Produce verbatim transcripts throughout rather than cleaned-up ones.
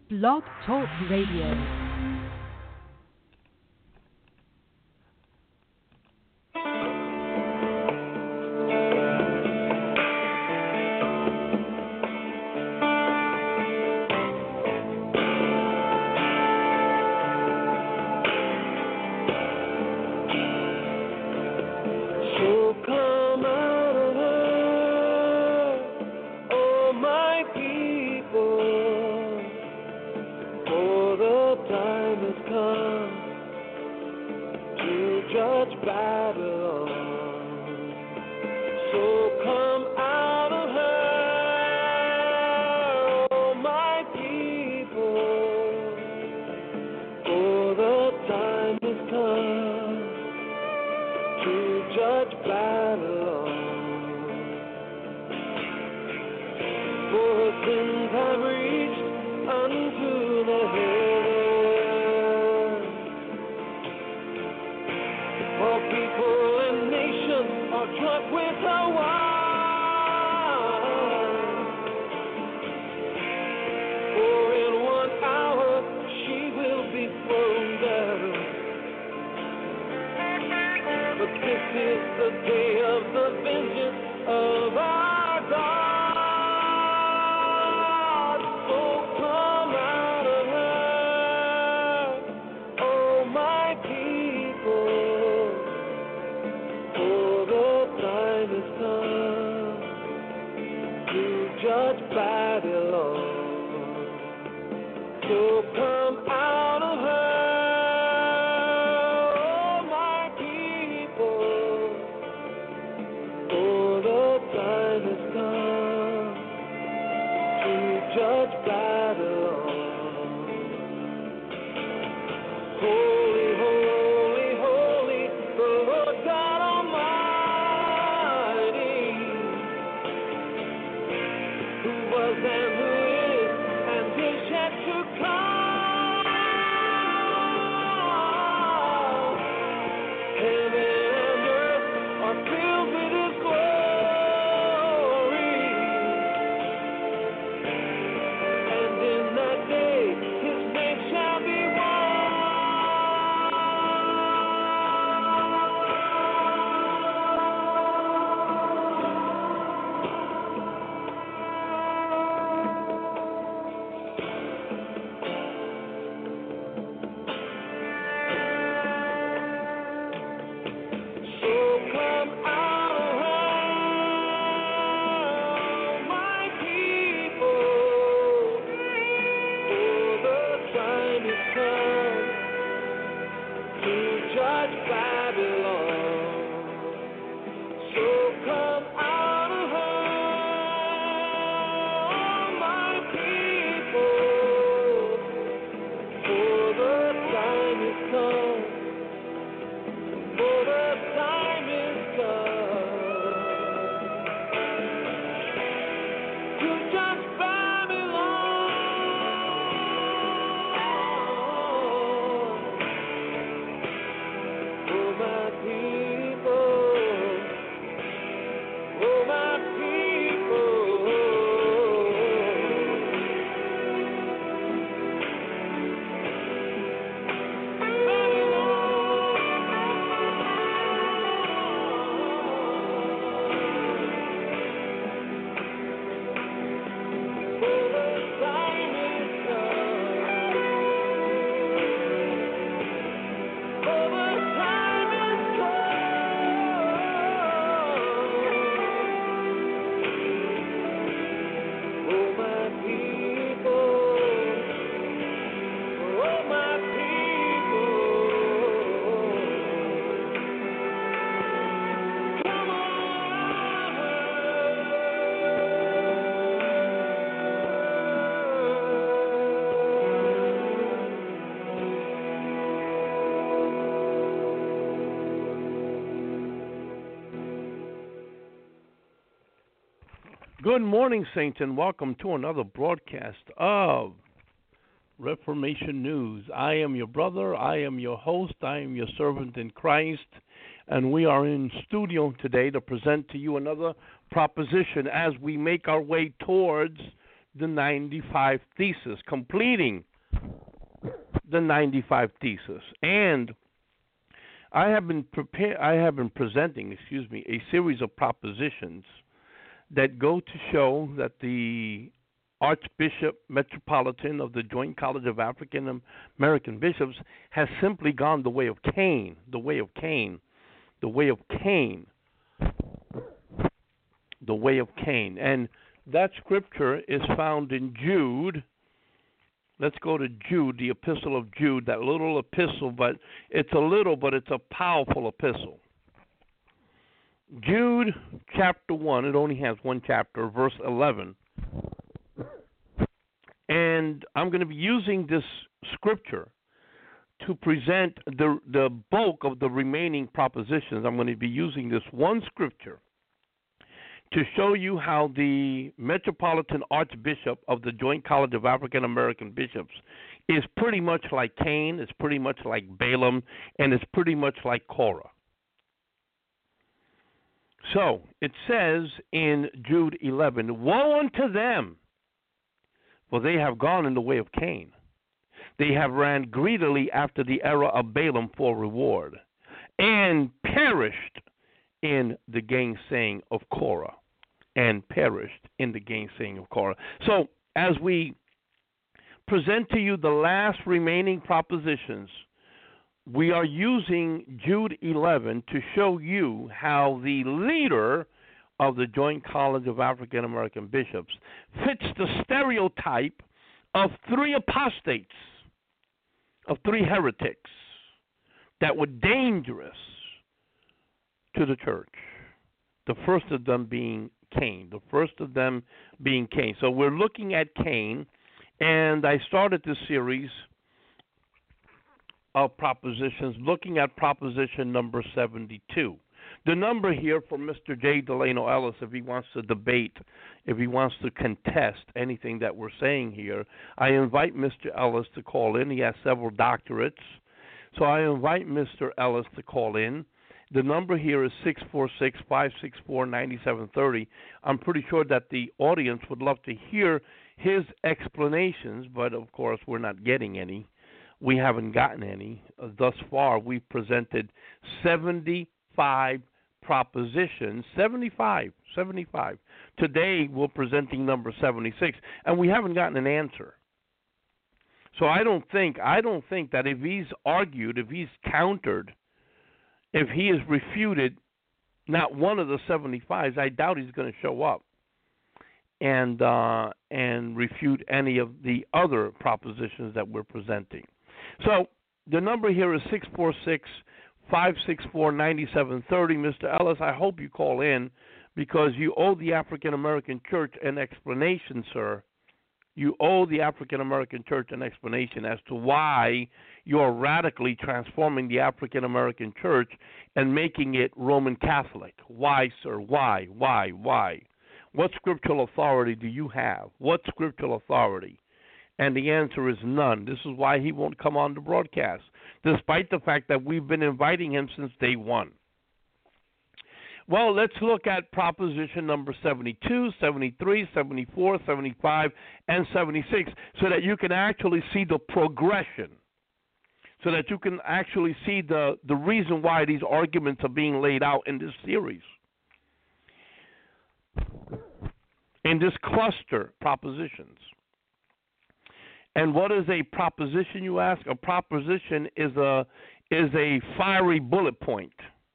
Blog Talk Radio. Good morning, Saints, and welcome to another broadcast of Reformation News. I am your brother, I am your host, I am your servant in Christ, and we are in studio today to present to you another proposition as we make our way towards the ninety-five Thesis, completing the ninety-five Thesis. And I have been prepare I have been presenting, excuse me, a series of propositions that go to show that the Archbishop Metropolitan of the Joint College of African American Bishops has simply gone the way of Cain, the way of Cain, the way of Cain, the way of Cain. And that scripture is found in Jude. Let's go to Jude, the epistle of Jude, that little epistle, but it's a little, but it's a powerful epistle. Jude chapter one, it only has one chapter, verse eleven. And I'm going to be using this scripture to present the the bulk of the remaining propositions. I'm going to be using this one scripture to show you how the Metropolitan Archbishop of the Joint College of African American Bishops is pretty much like Cain, is pretty much like Balaam, and is pretty much like Korah. So, it says in Jude eleven, "Woe unto them, for they have gone in the way of Cain. They have ran greedily after the error of Balaam for reward, and perished in the gainsaying of Korah." And perished in the gainsaying of Korah. So, as we present to you the last remaining propositions, we are using Jude eleven to show you how the leader of the Joint College of African American Bishops fits the stereotype of three apostates, of three heretics that were dangerous to the church. The first of them being Cain. The first of them being Cain. So we're looking at Cain, and I started this series of propositions looking at proposition number seventy-two. The number here for Mister J. Delano Ellis, if he wants to debate, if he wants to contest anything that we're saying here, I invite Mister Ellis to call in. He has several doctorates. So I invite Mister Ellis to call in. The number here is six four six, five six four, nine seven three zero. I'm pretty sure that the audience would love to hear his explanations, but of course we're not getting any. We haven't gotten any. Uh, thus far, we've presented seventy-five propositions, seventy-five, seventy-five. Today, we're presenting number seventy-six, and we haven't gotten an answer. So I don't think, I don't think that if he's argued, if he's countered, if he has refuted not one of the seventy-fives, I doubt he's going to show up and uh, and refute any of the other propositions that we're presenting. So the number here is six four six, five six four, nine seven three zero. Mister Ellis, I hope you call in because you owe the African American Church an explanation, sir. You owe the African American Church an explanation as to why you're radically transforming the African American Church and making it Roman Catholic. Why, sir? Why? Why? Why? What scriptural authority do you have? What scriptural authority? And the answer is none. This is why he won't come on the broadcast, despite the fact that we've been inviting him since day one. Well, let's look at proposition number seventy-two, seventy-three, seventy-four, seventy-five, and seventy-six so that you can actually see the progression, so that you can actually see the, the reason why these arguments are being laid out in this series, in this cluster propositions. And what is a proposition, you ask? A proposition is a is a fiery bullet point.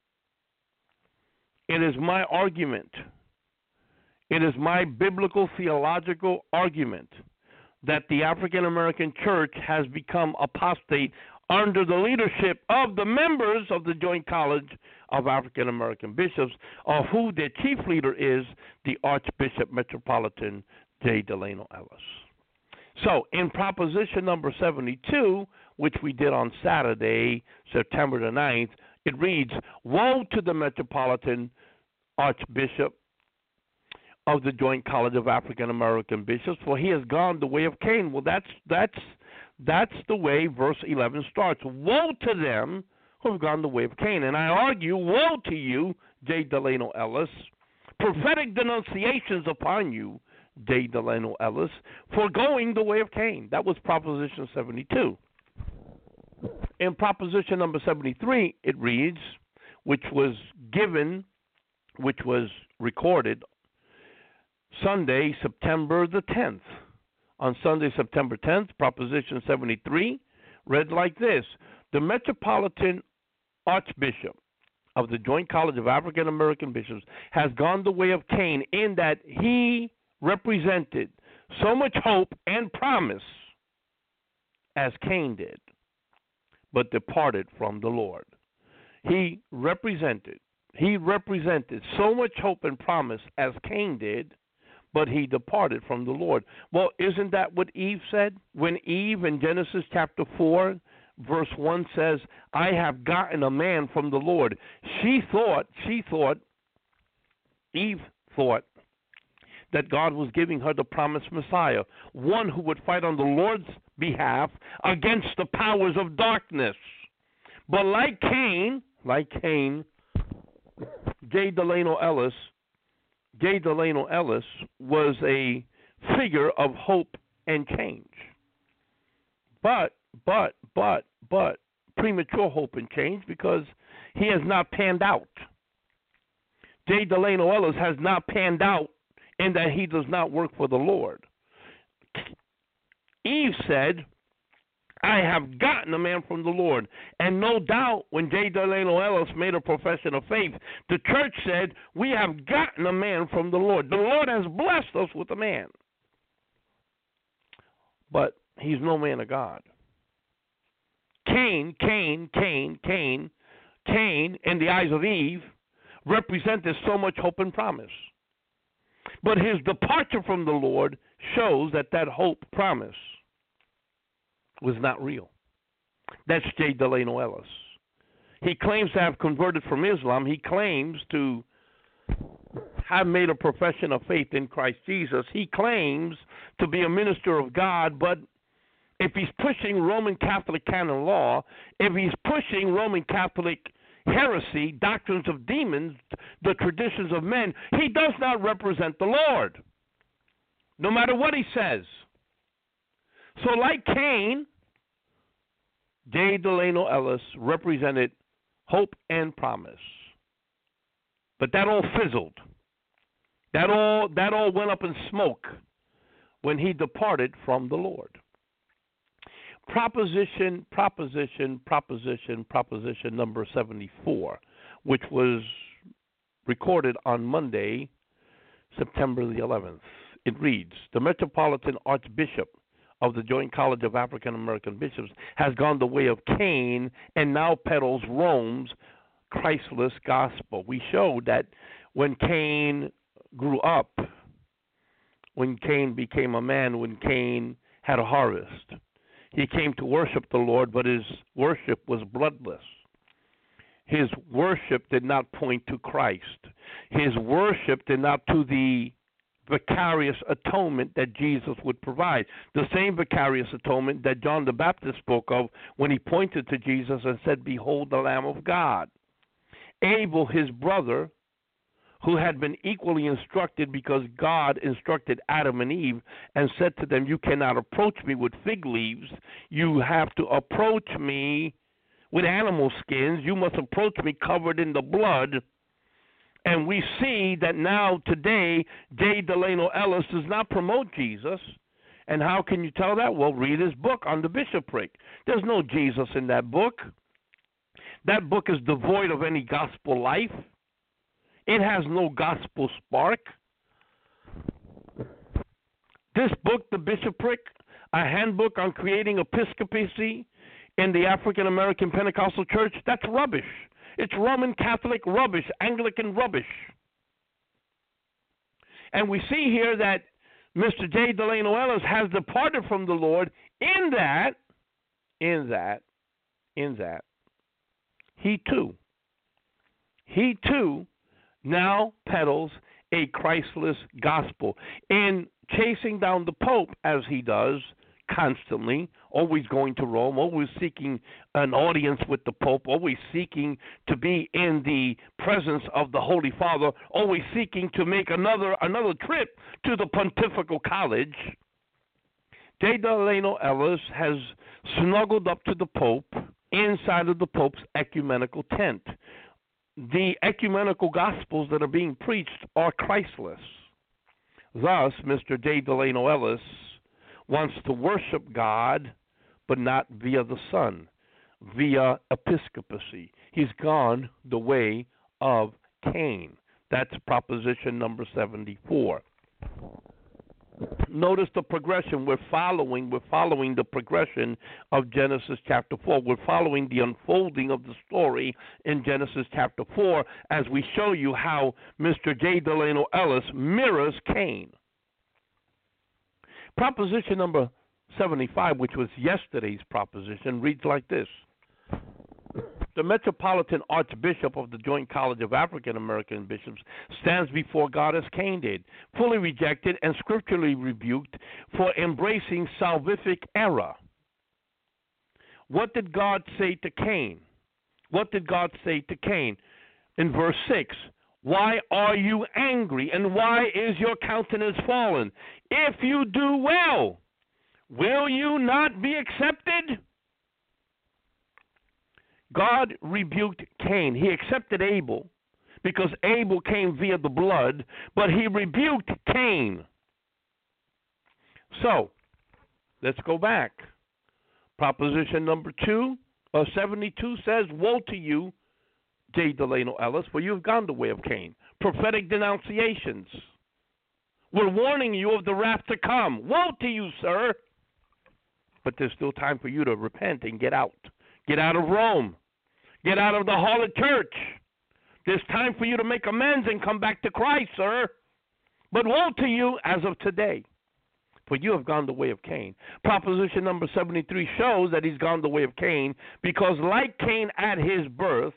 It is my argument. It is my biblical theological argument that the African American Church has become apostate under the leadership of the members of the Joint College of African American Bishops, of who their chief leader is the Archbishop Metropolitan J. Delano Ellis. So, in proposition number seventy-two, which we did on Saturday, September the ninth, it reads, "Woe to the Metropolitan Archbishop of the Joint College of African American Bishops, for he has gone the way of Cain." Well, that's that's that's the way verse eleven starts. Woe to them who have gone the way of Cain. And I argue, woe to you, J. Delano Ellis. Prophetic denunciations upon you, J. Delano Ellis, for going the way of Cain. That was Proposition seventy-two. In Proposition number seventy-three, it reads, which was given, which was recorded Sunday, September the tenth. On Sunday, September tenth, Proposition seventy-three read like this: the Metropolitan Archbishop of the Joint College of African American Bishops has gone the way of Cain in that he represented so much hope and promise as Cain did, but departed from the Lord. He represented, he represented so much hope and promise as Cain did, but he departed from the Lord. Well, isn't that what Eve said? When Eve in Genesis chapter four, verse one says, I have gotten a man from the Lord. She thought, she thought, Eve thought that God was giving her the promised Messiah, one who would fight on the Lord's behalf against the powers of darkness. But like Cain, like Cain, J. Delano Ellis, J. Delano Ellis was a figure of hope and change. But, but, but, but, premature hope and change because he has not panned out. J. Delano Ellis has not panned out in that he does not work for the Lord. Eve said, I have gotten a man from the Lord. And no doubt when J. Delano Ellis made a profession of faith, the church said, we have gotten a man from the Lord. The Lord has blessed us with a man. But he's no man of God. Cain, Cain, Cain, Cain, Cain, in the eyes of Eve, represented so much hope and promise. But his departure from the Lord shows that that hope, promise, was not real. That's J. Delano Ellis. He claims to have converted from Islam. He claims to have made a profession of faith in Christ Jesus. He claims to be a minister of God, but if he's pushing Roman Catholic canon law, if he's pushing Roman Catholic heresy, doctrines of demons, the traditions of men, he does not represent the Lord, no matter what he says. So like Cain, J. Delano Ellis represented hope and promise. But that all fizzled. That all that all went up in smoke when he departed from the Lord. Proposition, proposition, proposition, proposition number seventy-four, which was recorded on Monday, September the eleventh. It reads, the Metropolitan Archbishop of the Joint College of African American Bishops has gone the way of Cain and now peddles Rome's Christless gospel. We showed that when Cain grew up, when Cain became a man, when Cain had a harvest, he came to worship the Lord, but his worship was bloodless. His worship did not point to Christ. His worship did not to the vicarious atonement that Jesus would provide. The same vicarious atonement that John the Baptist spoke of when he pointed to Jesus and said, behold the Lamb of God. Abel, his brother, who had been equally instructed because God instructed Adam and Eve and said to them, you cannot approach me with fig leaves. You have to approach me with animal skins. You must approach me covered in the blood. And we see that now today, J. Delano Ellis does not promote Jesus. And how can you tell that? Well, read his book on the bishopric. There's no Jesus in that book. That book is devoid of any gospel life. It has no gospel spark. This book, The Bishopric, a handbook on creating episcopacy in the African American Pentecostal Church, that's rubbish. It's Roman Catholic rubbish, Anglican rubbish. And we see here that Mister J. Delano Ellis has departed from the Lord in that, in that, in that, he too, he too now peddles a Christless gospel. In chasing down the Pope, as he does, constantly, always going to Rome, always seeking an audience with the Pope, always seeking to be in the presence of the Holy Father, always seeking to make another another trip to the Pontifical College. J. Delano Ellis has snuggled up to the Pope inside of the Pope's ecumenical tent. The ecumenical gospels that are being preached are Christless. Thus, Mister J. Delano Ellis wants to worship God, but not via the Son, via episcopacy. He's gone the way of Cain. That's proposition number seventy-four. Notice the progression. We're following, we're following the progression of Genesis chapter four. We're following the unfolding of the story in Genesis chapter four as we show you how Mister J. Delano Ellis mirrors Cain. Proposition number seventy-five, which was yesterday's proposition, reads like this. The Metropolitan Archbishop of the Joint College of African American Bishops stands before God as Cain did, fully rejected and scripturally rebuked for embracing salvific error. What did God say to Cain? What did God say to Cain? In verse six, why are you angry, and why is your countenance fallen? If you do well, will you not be accepted? God rebuked Cain. He accepted Abel because Abel came via the blood, but he rebuked Cain. So, let's go back. Proposition number two, or seventy-two says, woe to you, J. Delano Ellis, for you have gone the way of Cain. Prophetic denunciations. We're warning you of the wrath to come. Woe to you, sir. But there's still time for you to repent and get out. Get out of Rome. Get out of the harlot church. There's time for you to make amends and come back to Christ, sir. But woe to you as of today, for you have gone the way of Cain. Proposition number seventy-three shows that he's gone the way of Cain because like Cain at his birth,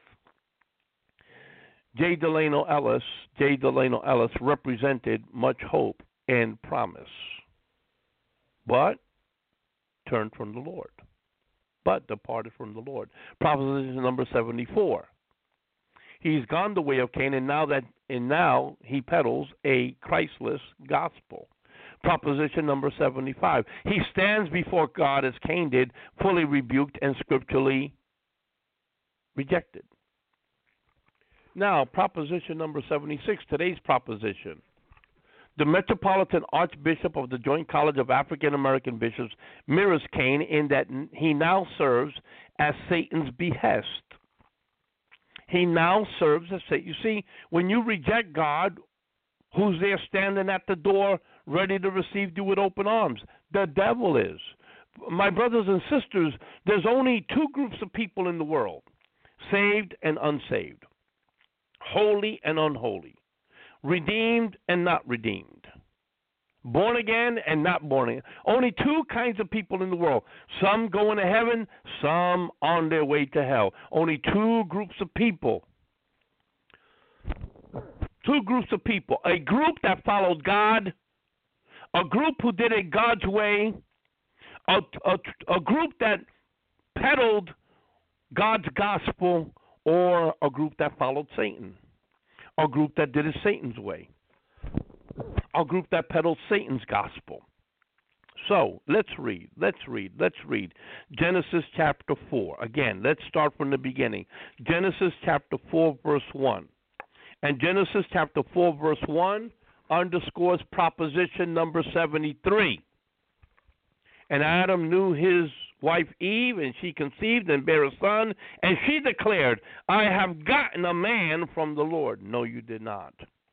J. Delano Ellis, J. Delano Ellis represented much hope and promise, but turned from the Lord. But departed from the Lord. Proposition number seventy-four. He's gone the way of Cain, and now that and now he peddles a Christless gospel. Proposition number seventy-five. He stands before God as Cain did, fully rebuked and scripturally rejected. Now, proposition number seventy-six, today's proposition. The Metropolitan Archbishop of the Joint College of African American Bishops mirrors Cain in that he now serves as Satan's behest. He now serves as Satan. You see, when you reject God, who's there standing at the door ready to receive you with open arms? The devil is. My brothers and sisters, there's only two groups of people in the world, saved and unsaved, holy and unholy, redeemed and not redeemed, born again and not born again. Only two kinds of people in the world. Some going to heaven, some on their way to hell. Only two groups of people. Two groups of people. A group that followed God, a group who did it God's way, a, a, a group that peddled God's gospel, or a group that followed Satan. A group that did it Satan's way. A group that peddled Satan's gospel. So, let's read, let's read, let's read. Genesis chapter four. Again, let's start from the beginning. Genesis chapter four, verse one. And Genesis chapter four, verse one underscores proposition number seventy-three. And Adam knew his wife Eve, and she conceived and bare a son, and she declared, I have gotten a man from the Lord. No, you did not.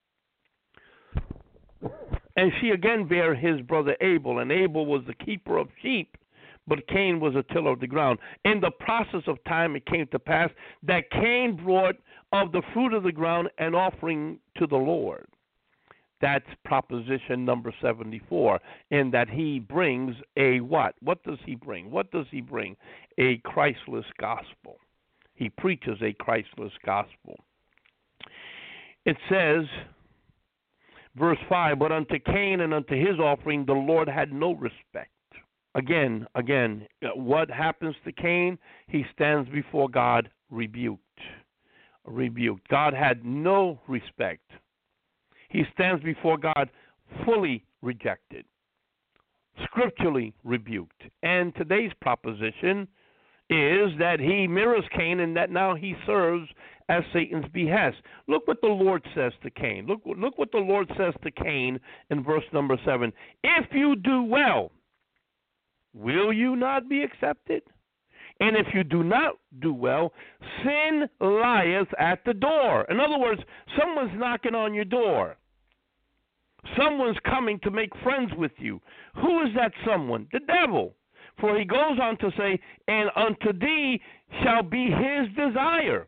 And she again bare his brother Abel, and Abel was the keeper of sheep, but Cain was a tiller of the ground. In the process of time it came to pass that Cain brought of the fruit of the ground an offering to the Lord. That's proposition number seventy-four, in that he brings a what? What does he bring? What does he bring? A Christless gospel. He preaches a Christless gospel. It says, verse five, but unto Cain and unto his offering the Lord had no respect. again, again, what happens to Cain? He stands before God rebuked. Rebuked. God had no respect. He stands before God fully rejected, scripturally rebuked. And today's proposition is that he mirrors Cain and that now he serves as Satan's behest. Look what the Lord says to Cain. Look, look what the Lord says to Cain in verse number seven. If you do well, will you not be accepted? And if you do not do well, sin lieth at the door. In other words, someone's knocking on your door. Someone's coming to make friends with you. Who is that someone? The devil. For he goes on to say, and unto thee shall be his desire.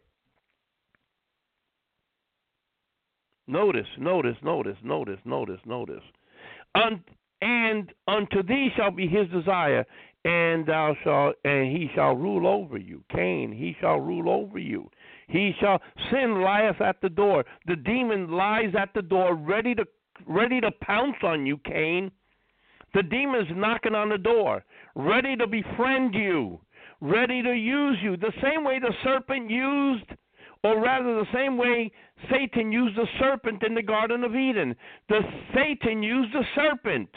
Notice, notice, notice, notice, notice, notice. Un- and unto thee shall be his desire, and thou shalt, and he shall rule over you. Cain, he shall rule over you. He shall, sin lieth at the door. The demon lies at the door, ready to, ready to pounce on you, Cain. The demon's knocking on the door, ready to befriend you, ready to use you. The same way the serpent used, or rather the same way Satan used the serpent in the Garden of Eden. The Satan used the serpent.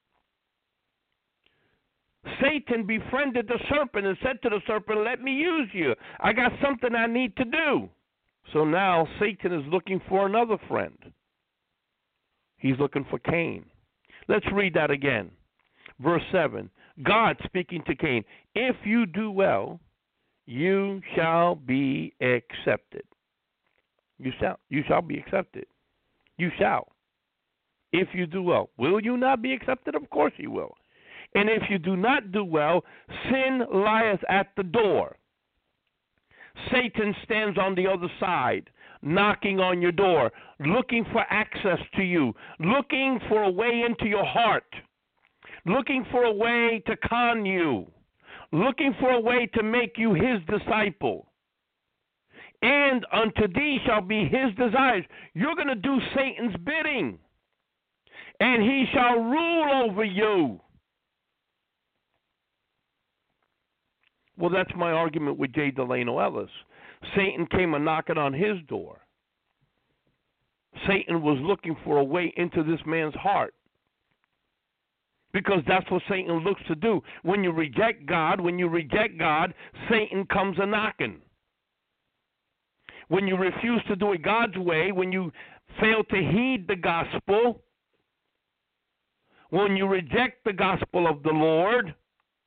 Satan befriended the serpent and said to the serpent, let me use you. I got something I need to do. So now Satan is looking for another friend. He's looking for Cain. Let's read that again. Verse seven, God speaking to Cain, if you do well, you shall be accepted. You shall, you shall be accepted. You shall. If you do well. Will you not be accepted? Of course you will. And if you do not do well, sin lieth at the door. Satan stands on the other side, knocking on your door, looking for access to you, looking for a way into your heart, looking for a way to con you, looking for a way to make you his disciple. And unto thee shall be his desires. You're going to do Satan's bidding, and he shall rule over you. Well, that's my argument with J. Delano Ellis. Satan came a knocking on his door. Satan was looking for a way into this man's heart, because that's what Satan looks to do. When you reject God, when you reject God, Satan comes a knocking. When you refuse to do it God's way, when you fail to heed the gospel, when you reject the gospel of the Lord,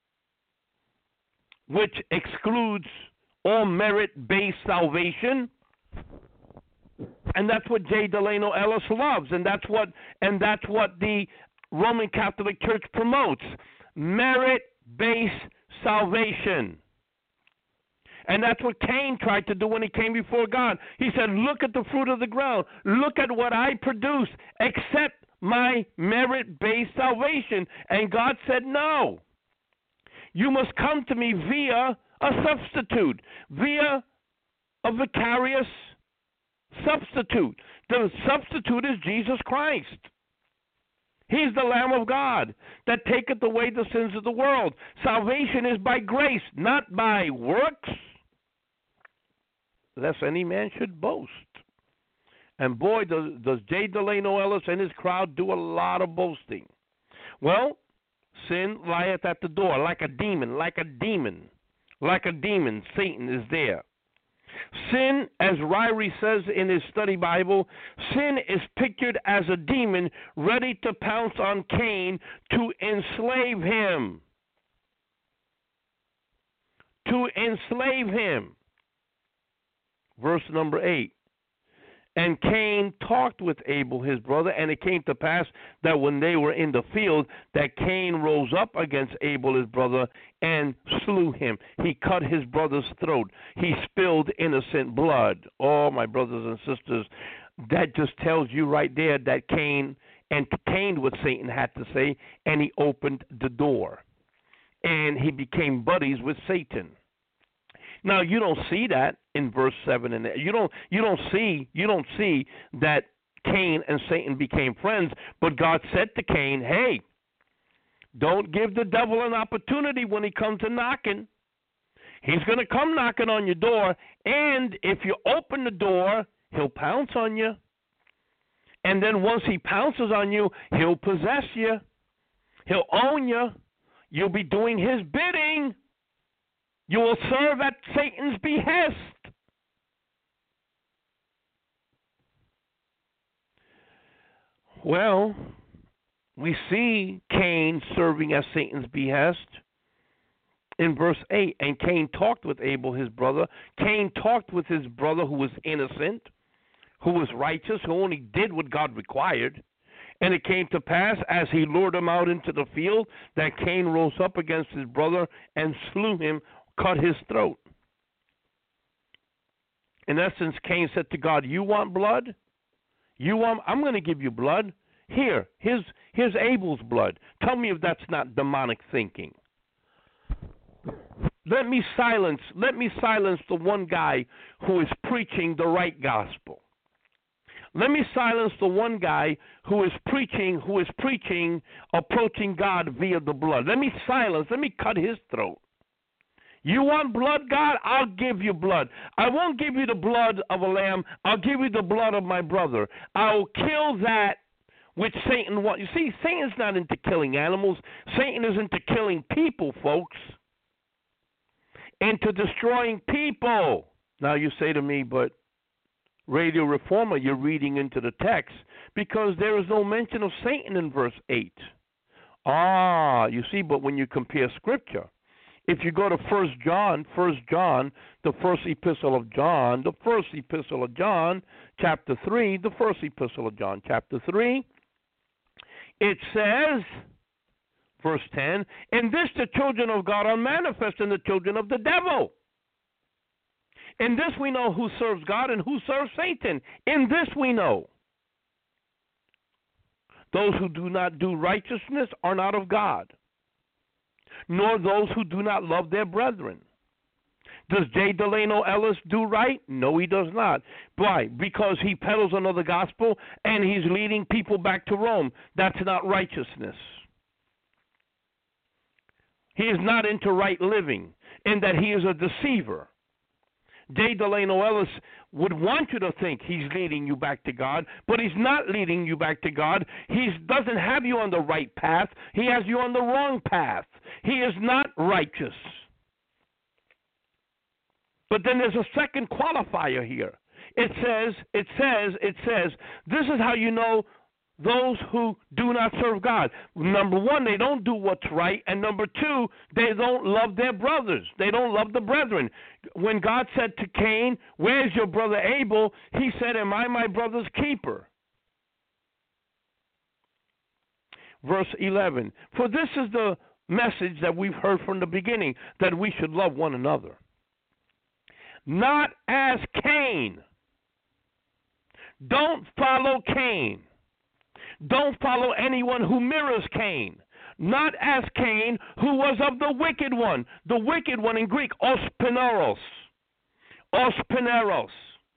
which excludes all merit-based salvation, and that's what J. Delano Ellis loves, and that's what and that's what the Roman Catholic Church promotes: merit-based salvation. And that's what Cain tried to do when he came before God. He said, look at the fruit of the ground. Look at what I produce. Accept my merit-based salvation. And God said, no. You must come to me via a substitute, via a vicarious substitute. The substitute is Jesus Christ. He's the Lamb of God that taketh away the sins of the world. Salvation is by grace, not by works, lest any man should boast. And boy, does, does J. Delano Ellis and his crowd do a lot of boasting. Well, sin lieth at the door like a demon, like a demon, like a demon. Satan is there. Sin, as Ryrie says in his study Bible, sin is pictured as a demon ready to pounce on Cain to enslave him. To enslave him. Verse number eight. And Cain talked with Abel his brother, and it came to pass that when they were in the field, that Cain rose up against Abel his brother and slew him. He cut his brother's throat. He spilled innocent blood. Oh, my brothers and sisters, that just tells you right there that Cain entertained what Satan had to say, and he opened the door. And he became buddies with Satan. Now you don't see that in verse seven, and you don't you don't see you don't see that Cain and Satan became friends. But God said to Cain, "Hey, Don't give the devil an opportunity when he comes a knocking. He's going to come knocking on your door, and if you open the door, he'll pounce on you. And then once he pounces on you, he'll possess you. He'll own you. You'll be doing his bidding. You will serve at Satan's behest. Well, we see Cain serving at Satan's behest in verse eight. And Cain talked with Abel, his brother. Cain talked with his brother who was innocent, who was righteous, who only did what God required. And it came to pass, as he lured him out into the field, that Cain rose up against his brother and slew him, cut his throat. In essence, Cain said to God, you want blood? You want? I'm going to give you blood. Here, here's, here's Abel's blood. Tell me if that's not demonic thinking. Let me silence, let me silence the one guy who is preaching the right gospel. Let me silence the one guy who is preaching, who is preaching, approaching God via the blood. Let me silence, let me cut his throat. You want blood, God? I'll give you blood. I won't give you the blood of a lamb. I'll give you the blood of my brother. I'll kill that which Satan wants. You see, Satan's not into killing animals. Satan is into killing people, folks. Into destroying people. Now you say to me, but Radio Reformer, you're reading into the text because there is no mention of Satan in verse eight. Ah, you see, but when you compare Scripture, if you go to First John, First John, the first epistle of John, the first epistle of John, chapter three, the first epistle of John, chapter three, it says, verse ten, in this the children of God are manifest in the children of the devil. In this we know who serves God and who serves Satan. In this we know. Those who do not do righteousness are not of God, nor those who do not love their brethren. Does J. Delano Ellis do right? No, he does not. Why? Because he peddles another gospel and he's leading people back to Rome. That's not righteousness. He is not into right living, in that he is a deceiver. J. Delano Ellis would want you to think he's leading you back to God, but he's not leading you back to God. He doesn't have you on the right path. He has you on the wrong path. He is not righteous. But then there's a second qualifier here. It says, it says, it says, this is how you know those who do not serve God. Number one, they don't do what's right. And number two, they don't love their brothers. They don't love the brethren. When God said to Cain, where's your brother Abel? He said, am I my brother's keeper? Verse eleven, for this is the message that we've heard from the beginning, that we should love one another. Not as Cain. Don't follow Cain. Don't follow anyone who mirrors Cain. Not as Cain, who was of the wicked one. The wicked one in Greek, ospeneros. Ospeneros.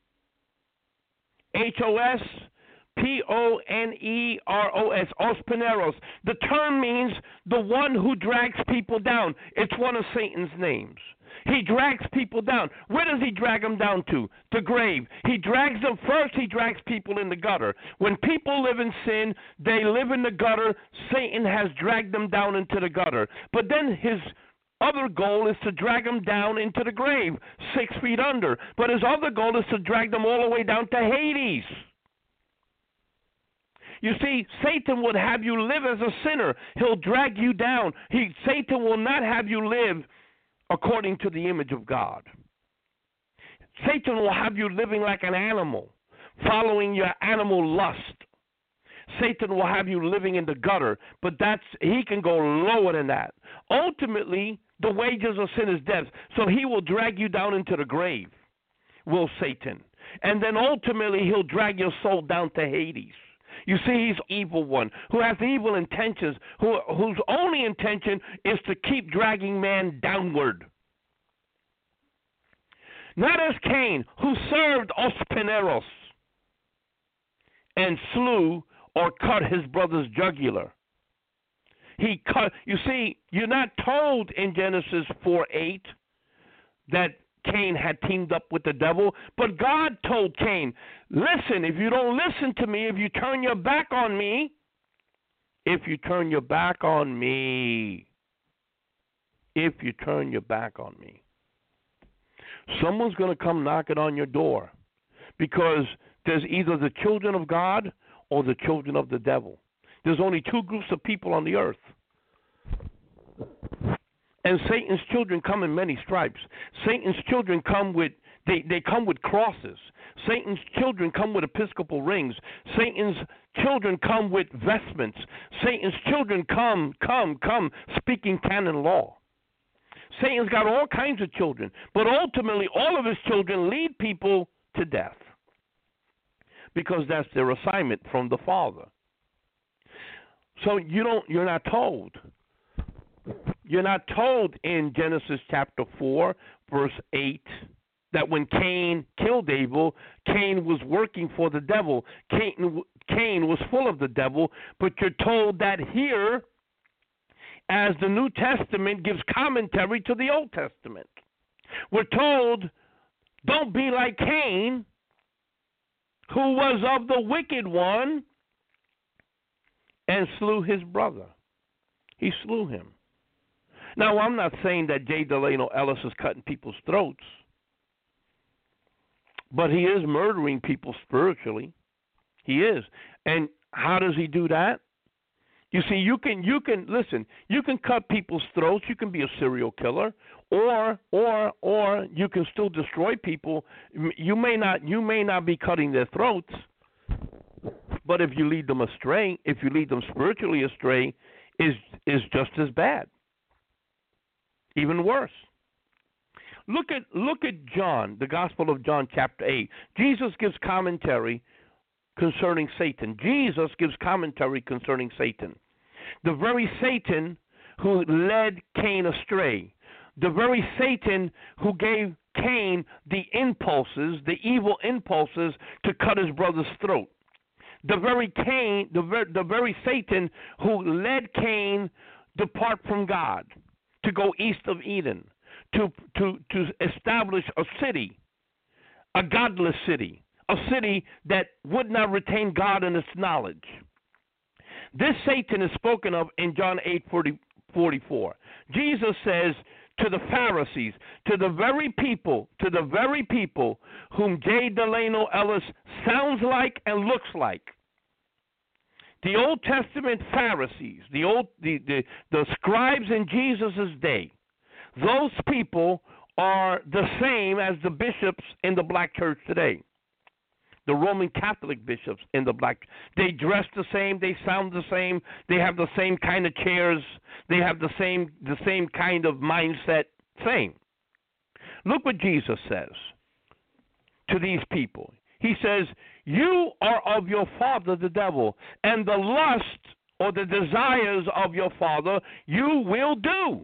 H O S P O N E R O S. Ospeneros. The term means the one who drags people down. It's one of Satan's names. He drags people down. Where does he drag them down to? The grave. He drags them first. He drags people in the gutter. When people live in sin, they live in the gutter. Satan has dragged them down into the gutter. But then his other goal is to drag them down into the grave, six feet under. But his other goal is to drag them all the way down to Hades. You see, Satan would have you live as a sinner. He'll drag you down. He, Satan will not have you live according to the image of God. Satan will have you living like an animal, following your animal lust. Satan will have you living in the gutter, but that's he can go lower than that. Ultimately, the wages of sin is death, so he will drag you down into the grave, will Satan. And then ultimately, he'll drag your soul down to Hades. You see, he's an evil one who has evil intentions, who, whose only intention is to keep dragging man downward. Not as Cain, who served ospeneros and slew or cut his brother's jugular. He cut. You see, you're not told in Genesis four eight that Cain had teamed up with the devil, but God told Cain, listen, if you don't listen to me, if you turn your back on me, if you turn your back on me, if you turn your back on me, someone's going to come knocking on your door, because there's either the children of God or the children of the devil. There's only two groups of people on the earth. And Satan's children come in many stripes. Satan's children come with they, they come with crosses. Satan's children come with episcopal rings. Satan's children come with vestments. Satan's children come, come, come speaking canon law. Satan's got all kinds of children, but ultimately all of his children lead people to death, because that's their assignment from the Father. So you don't you're not told. You're not told in Genesis chapter four, verse eight, that when Cain killed Abel, Cain was working for the devil. Cain, Cain was full of the devil, but you're told that here, as the New Testament gives commentary to the Old Testament. We're told, don't be like Cain, who was of the wicked one, and slew his brother. He slew him. Now, I'm not saying that Jay Delano Ellis is cutting people's throats, but he is murdering people spiritually. He is. And how does he do that? You see, you can you can listen. You can cut people's throats. You can be a serial killer, or or or you can still destroy people. You may not you may not be cutting their throats, but if you lead them astray, if you lead them spiritually astray, is is just as bad. Even worse. Look at look at John, the Gospel of John, chapter eight. Jesus gives commentary concerning Satan. Jesus gives commentary concerning Satan. The very Satan who led Cain astray. The very Satan who gave Cain the impulses, the evil impulses to cut his brother's throat. The very Cain, the, ver, the very Satan who led Cain depart from God, to go east of Eden, to to to establish a city, a godless city, a city that would not retain God in its knowledge. This Satan is spoken of in John eight forty-four. Jesus says to the Pharisees, to the very people, to the very people whom Jay Delano Ellis sounds like and looks like, the Old Testament Pharisees, the old the, the, the scribes in Jesus' day, those people are the same as the bishops in the black church today. The Roman Catholic bishops in the black, they dress the same, they sound the same, they have the same kind of chairs, they have the same the same kind of mindset, same. Look what Jesus says to these people. He says, you are of your father the devil, and the lust or the desires of your father you will do.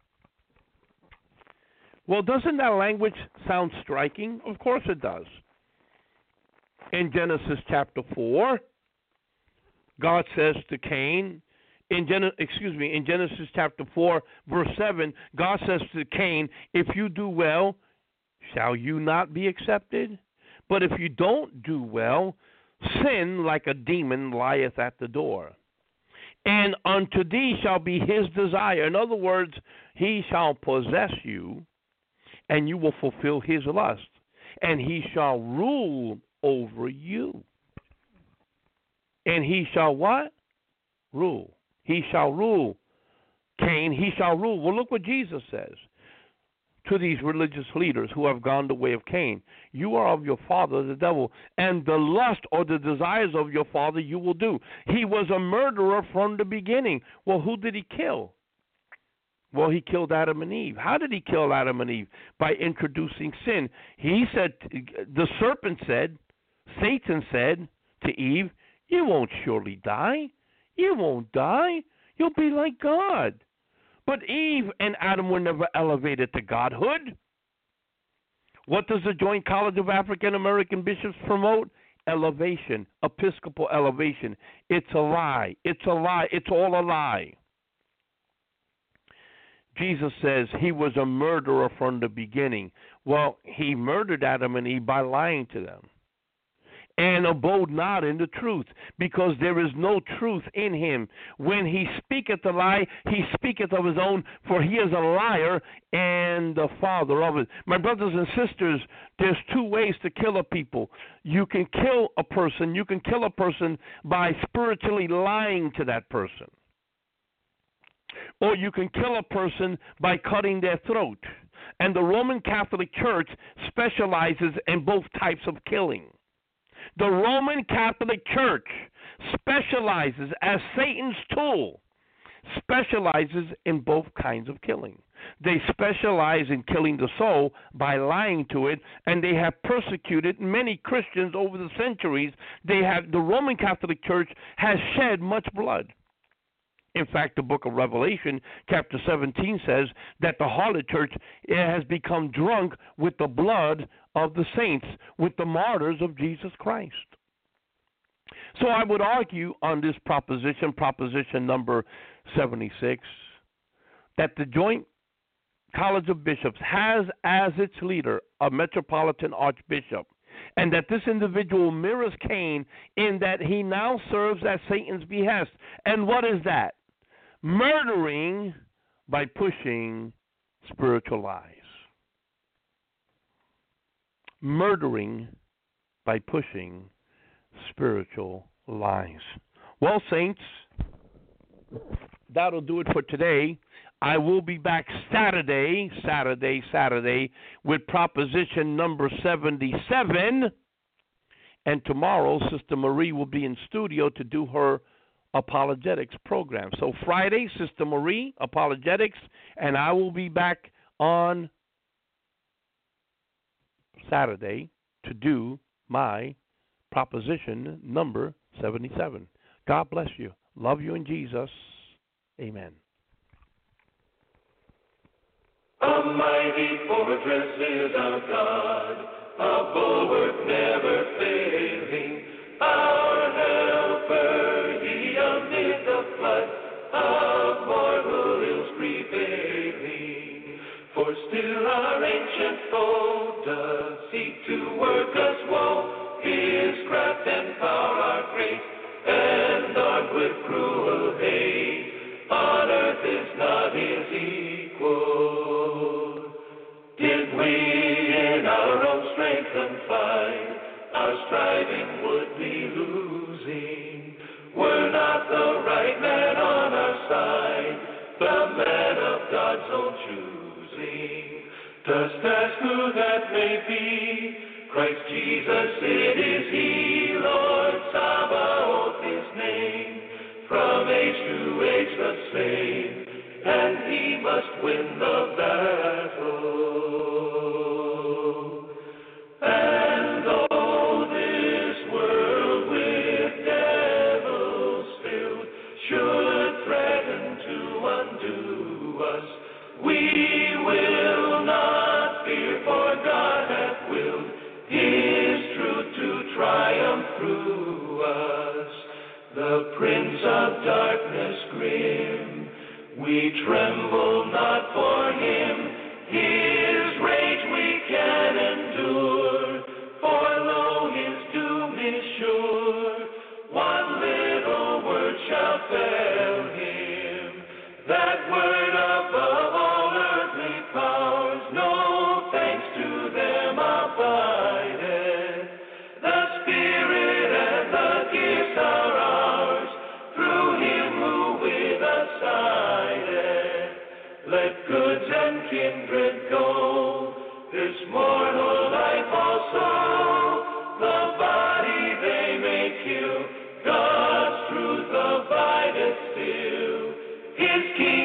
Well, doesn't that language sound striking? Of course it does. In Genesis chapter four, God says to Cain, in Gen- excuse me, in Genesis chapter four, verse seven, God says to Cain, if you do well, shall you not be accepted? But if you don't do well, sin like a demon lieth at the door. And unto thee shall be his desire. In other words, he shall possess you, and you will fulfill his lust. And he shall rule over you. And he shall what? Rule. He shall rule. Cain, he shall rule. Well, look what Jesus says to these religious leaders who have gone the way of Cain. You are of your father, the devil, and the lust or the desires of your father you will do. He was a murderer from the beginning. Well, who did he kill? Well, he killed Adam and Eve. How did he kill Adam and Eve? By introducing sin. He said, the serpent said, Satan said to Eve, you won't surely die. You won't die. You'll be like God. But Eve and Adam were never elevated to godhood. What does the Joint College of African American Bishops promote? Elevation, episcopal elevation. It's a lie. It's a lie. It's all a lie. Jesus says he was a murderer from the beginning. Well, he murdered Adam and Eve by lying to them, and abode not in the truth, because there is no truth in him. When he speaketh a lie, he speaketh of his own, for he is a liar and the father of it. My brothers and sisters, there's two ways to kill a people. You can kill a person. You can kill a person by spiritually lying to that person. Or you can kill a person by cutting their throat. And the Roman Catholic Church specializes in both types of killing. The Roman Catholic Church specializes, as Satan's tool, specializes in both kinds of killing. They specialize in killing the soul by lying to it, and they have persecuted many Christians over the centuries. They have, the Roman Catholic Church has shed much blood. In fact, the book of Revelation, chapter seventeen, says that the harlot church has become drunk with the blood of the saints, with the martyrs of Jesus Christ. So I would argue on this proposition, proposition number seventy-six, that the Joint College of Bishops has as its leader a metropolitan archbishop, and that this individual mirrors Cain in that he now serves at Satan's behest. And what is that? Murdering by pushing spiritual lies. Murdering by pushing spiritual lies. Well, saints, that'll do it for today. I will be back Saturday, Saturday, Saturday with proposition number seventy-seven. And tomorrow, Sister Marie will be in studio to do her apologetics program. So Friday, Sister Marie, apologetics, and I will be back on Saturday to do my proposition number seventy-seven. God bless you. Love you in Jesus. Amen. A mighty fortress is our God, a bulwark never failing, our helper, he amid the flood of mortal ills prevailing. For still our ancient foe does seek to work us woe, his craft and power are great, and armed with cruel hate, on earth is not his equal. Did we in our own strength confide, our striving would be losing. Were not the right man on our side, the man of God's own choosing. Dost ask who that may be? Christ Jesus, it is he, Lord Sabaoth his name. From age to age the same, and he must win the battle. And though this world with devils filled should threaten to undo us, we will not fear, for God hath willed his truth to triumph through us. The Prince of Darkness grim, we tremble not for him, his rage we can endure, for lo, his doom is sure. One little word shall fail him, that word above all earthly powers, no thanks to them abideth. The Spirit and the gifts are ours, through him who with us sideth. Let goods and kindred go, this mortal life also, the body they may kill, God's truth abideth still, his kingdom